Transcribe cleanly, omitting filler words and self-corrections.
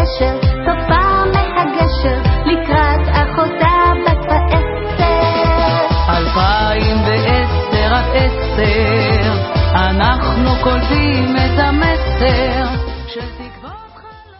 אשר צופה מהגשר לקראת אחותה בת 10. 2010 אנחנו קולטים את המסר.